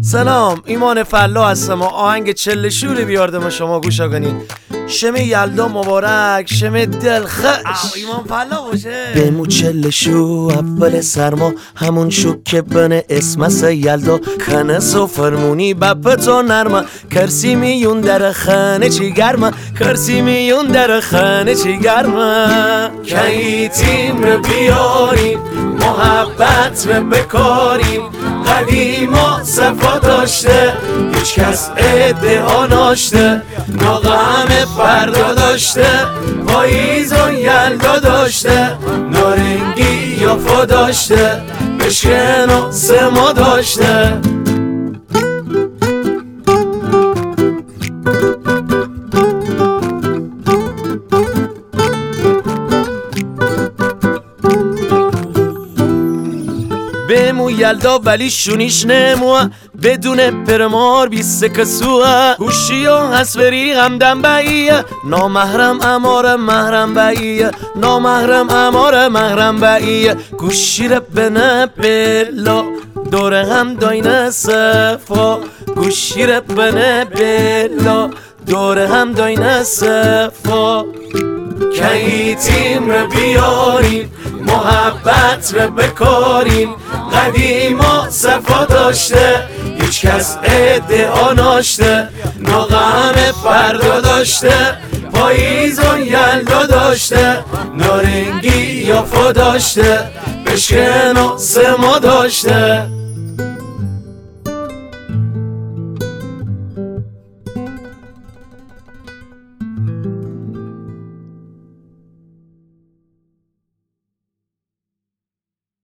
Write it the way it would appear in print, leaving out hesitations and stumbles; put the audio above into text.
سلام، ایمان فلا هستم و آهنگ چله شوری بیاردم شما گوش کنین. شمه یلدا مبارک، شمه دلخش ایمان فلا باشه. بمو چله شو اول سرما، همون شو که بنه اسمس یلدا. کنس و فرمونی بپتا نرمه، کرسی میون در خانه چی گرمه، کرسی میون در خانه چی گرمه. کهیتیم رو بیاریم، محبت رو بکاریم. قدیما صفا داشته، هیچ کس ادعا ناشته. ناغم فردا داشته، پاییز و یلدا داشته. نارنگی یافا داشته، بشکن و سما داشته. بمو یلدا ولی شونیش نموه، بدون پرمار بیست کسوه. گوشی و هسوری غمدن باییه، نامحرم امار محرم باییه. نامحرم امار محرم باییه. گوشی رو بنه بلا، دوره هم داینه صفا. گوشی رو بنه بلا، دوره هم داینه صفا. کهیتیم رو بیاریم، محبت رو بکاریم. قدیما صفا داشته، هیچ کس ادعا ناشته. ناغم فردا داشته، پاییز و یلدا داشته. نارنگی یافا داشته، بشکن و سما داشته.